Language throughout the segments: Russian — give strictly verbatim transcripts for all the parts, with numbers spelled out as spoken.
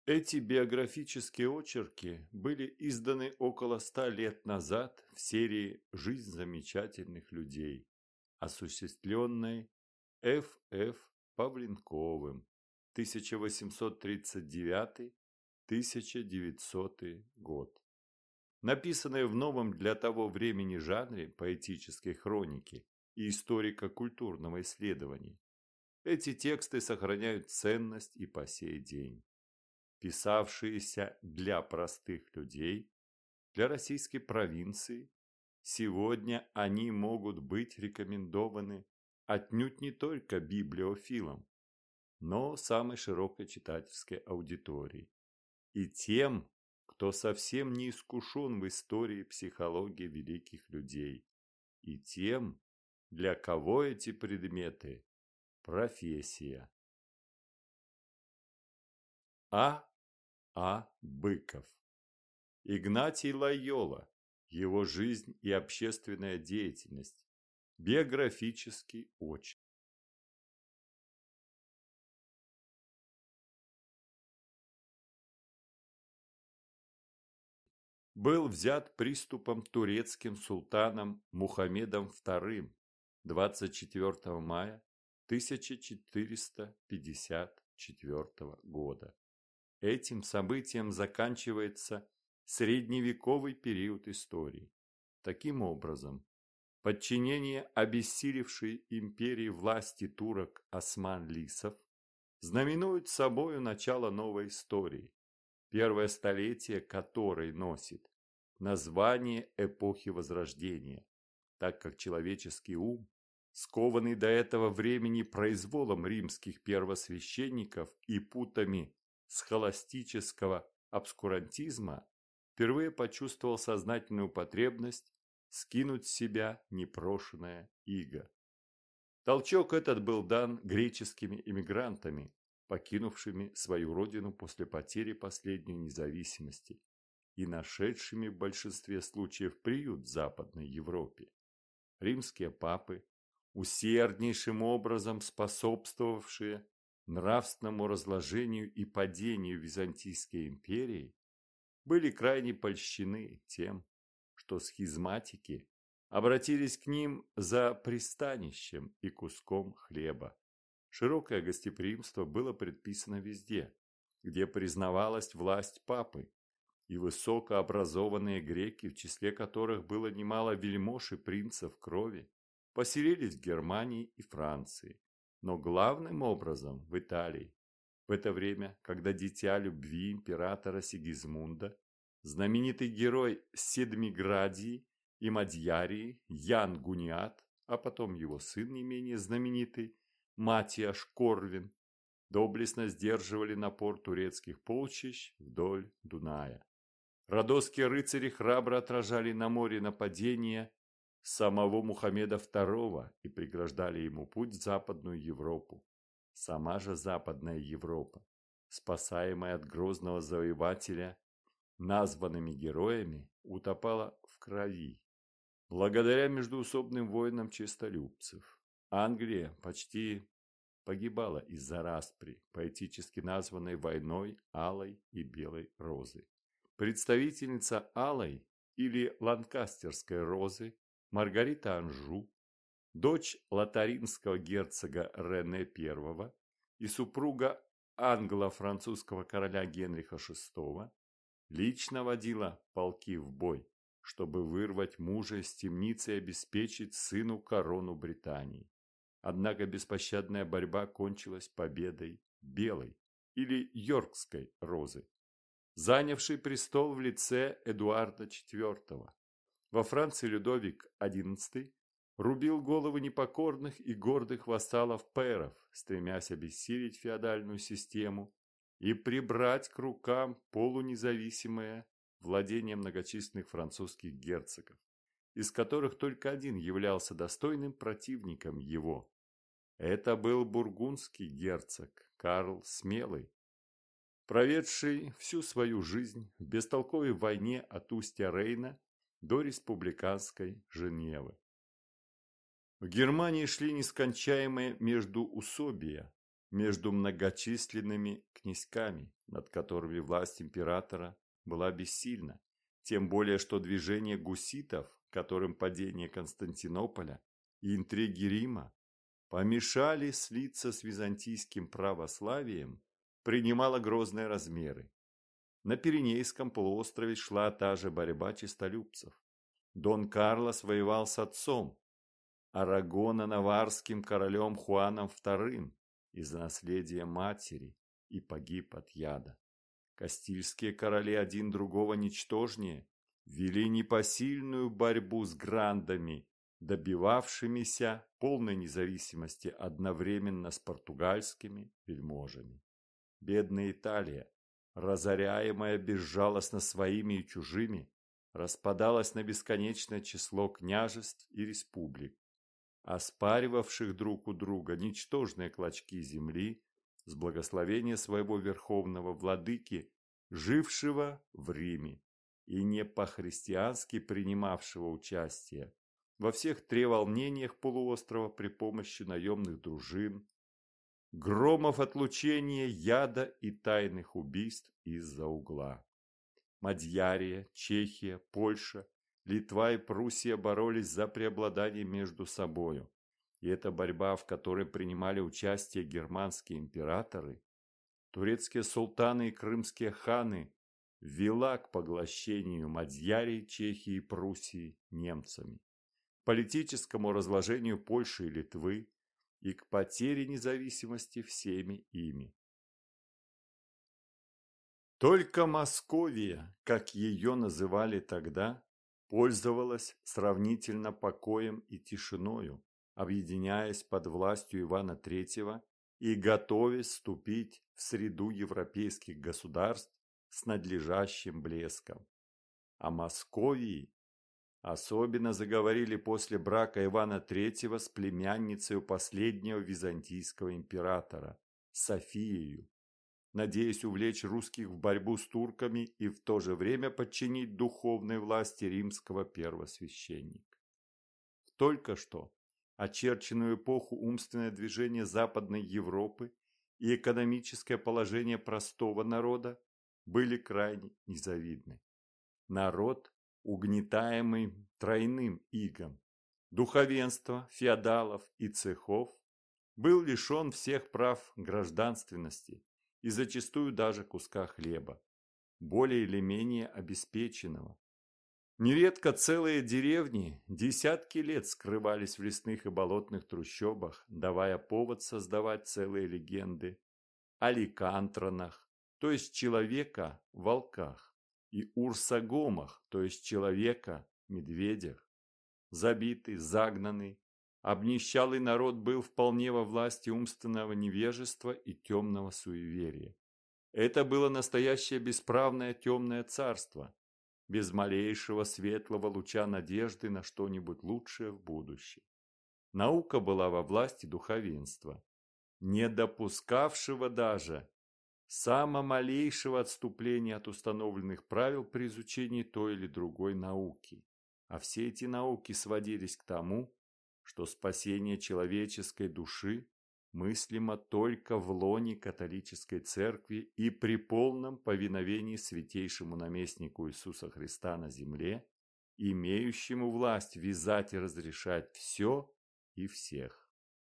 Эти биографические очерки были изданы около ста лет назад в серии «Жизнь замечательных людей», осуществленной Ф Ф Павленковым тысяча восемьсот тридцать девятый — тысяча девятисотый год. Написанные в новом для того времени жанре поэтической хроники и историко-культурного исследования, эти тексты сохраняют ценность и по сей день. Писавшиеся для простых людей, для российской провинции, сегодня они могут быть рекомендованы отнюдь не только библиофилам, но самой широкой читательской аудитории и тем, кто совсем не искушен в истории психологии великих людей, и тем, для кого эти предметы – профессия. А. А. Быков. Игнатий Лойола. Его жизнь и общественная деятельность. Биографический очерк. Был взят приступом турецким султаном Мухаммедом вторым двадцать четвёртого мая тысяча четыреста пятьдесят четвёртого года. Этим событием заканчивается средневековый период истории. Таким образом, подчинение обессилевшей империи власти турок осман-лисов знаменует собою начало новой истории, первое столетие которой носит название эпохи Возрождения, так как человеческий ум, скованный до этого времени произволом римских первосвященников и путами схоластического обскурантизма, впервые почувствовал сознательную потребность скинуть с себя непрошеное иго. Толчок этот был дан греческими эмигрантами, покинувшими свою родину после потери последней независимости и нашедшими в большинстве случаев приют в Западной Европе. Римские папы, усерднейшим образом способствовавшие нравственному разложению и падению Византийской империи, были крайне польщены тем, что схизматики обратились к ним за пристанищем и куском хлеба. Широкое гостеприимство было предписано везде, где признавалась власть папы, и высокообразованные греки, в числе которых было немало вельмож и принцев крови, поселились в Германии и Франции, но главным образом в Италии. В это время, когда дитя любви императора Сигизмунда, знаменитый герой Седмиградии и Мадьярии Ян Гуниат, а потом его сын не менее знаменитый Матиаш Корвин, доблестно сдерживали напор турецких полчищ вдоль Дуная. Родосские рыцари храбро отражали на море нападения самого Мухаммеда второго и преграждали ему путь в Западную Европу. Сама же Западная Европа, спасаемая от грозного завоевателя названными героями, утопала в крови. Благодаря междоусобным войнам честолюбцев Англия почти погибала из-за распри, поэтически названной войной алой и белой розы. Представительница алой или ланкастерской розы Маргарита Анжу, дочь лотарингского герцога Рене I и супруга англо-французского короля Генриха шестого, лично водила полки в бой, чтобы вырвать мужа из темницы и обеспечить сыну корону Британии. Однако беспощадная борьба кончилась победой белой или йоркской розы, занявшей престол в лице Эдуарда четвёртого. Во Франции Людовик одиннадцатый рубил головы непокорных и гордых вассалов-пэров, стремясь обессилить феодальную систему и прибрать к рукам полунезависимое владение многочисленных французских герцогов, из которых только один являлся достойным противником его. Это был бургундский герцог Карл Смелый, проведший всю свою жизнь в бестолковой войне от устья Рейна до республиканской Женевы. В Германии шли нескончаемые междуусобия, между многочисленными князьками, над которыми власть императора была бессильна, тем более что движение гусситов, которым падение Константинополя и интриги Рима помешали слиться с византийским православием, принимало грозные размеры. На Пиренейском полуострове шла та же борьба честолюбцев. Дон Карлос воевал с отцом, Арагона-наварским королем Хуаном вторым из-за наследия матери и погиб от яда. Кастильские короли один другого ничтожнее вели непосильную борьбу с грандами, добивавшимися полной независимости одновременно с португальскими вельможами. Бедная Италия, разоряемая безжалостно своими и чужими, распадалась на бесконечное число княжеств и республик, оспаривавших друг у друга ничтожные клочки земли с благословения своего верховного владыки, жившего в Риме и не по-христиански принимавшего участие во всех треволнениях полуострова при помощи наемных дружин, громов отлучения, яда и тайных убийств из-за угла. Мадьярия, Чехия, Польша, Литва и Пруссия боролись за преобладание между собою, и эта борьба, в которой принимали участие германские императоры, турецкие султаны и крымские ханы, вела к поглощению Мадьярии, Чехии и Пруссии немцами, политическому разложению Польши и Литвы и к потере независимости всеми ими. Только Московия, как ее называли тогда, пользовалась сравнительно покоем и тишиною, объединяясь под властью Ивана Третьего и готовясь вступить в среду европейских государств с надлежащим блеском. О Московии особенно заговорили после брака Ивана Третьего с племянницей последнего византийского императора, Софией, надеясь увлечь русских в борьбу с турками и в то же время подчинить духовной власти римского первосвященника. В только что очерченную эпоху умственное движение Западной Европы и экономическое положение простого народа были крайне незавидны. Народ, угнетаемый тройным игом, духовенства, феодалов и цехов, был лишен всех прав гражданственности и зачастую даже куска хлеба, более или менее обеспеченного. Нередко целые деревни десятки лет скрывались в лесных и болотных трущобах, давая повод создавать целые легенды о ликантронах, то есть человека-волках, и урсагомах, то есть человека-медведях. Забитый, загнанный, обнищалый народ был вполне во власти умственного невежества и темного суеверия. Это было настоящее бесправное темное царство, без малейшего светлого луча надежды на что-нибудь лучшее в будущем. Наука была во власти духовенства, не допускавшего даже самого малейшего отступления от установленных правил при изучении той или другой науки. А все эти науки сводились к тому, что спасение человеческой души мыслимо только в лоне католической церкви и при полном повиновении святейшему наместнику Иисуса Христа на земле, имеющему власть вязать и разрешать все и всех.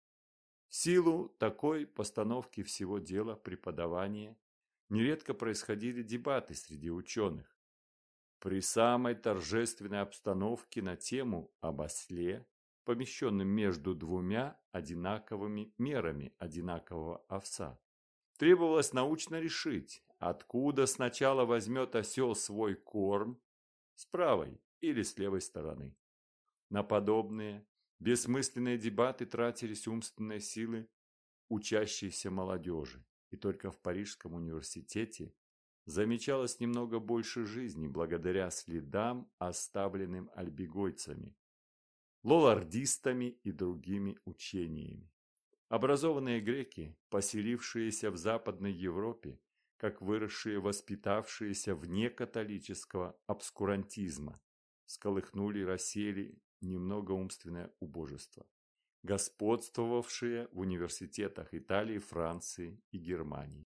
В силу такой постановки всего дела преподавания нередко происходили дебаты среди ученых. При самой торжественной обстановке на тему об осле, помещенном между двумя одинаковыми мерами одинакового овса, требовалось научно решить, откуда сначала возьмет осел свой корм, с правой или с левой стороны. На подобные бессмысленные дебаты тратились умственные силы учащейся молодежи, и только в Парижском университете замечалось немного больше жизни благодаря следам, оставленным альбигойцами, лолардистами и другими учениями. Образованные греки, поселившиеся в Западной Европе, как выросшие, воспитавшиеся вне католического обскурантизма, сколыхнули и рассеяли немного умственное убожество. господствовавшие в университетах Италии, Франции и Германии.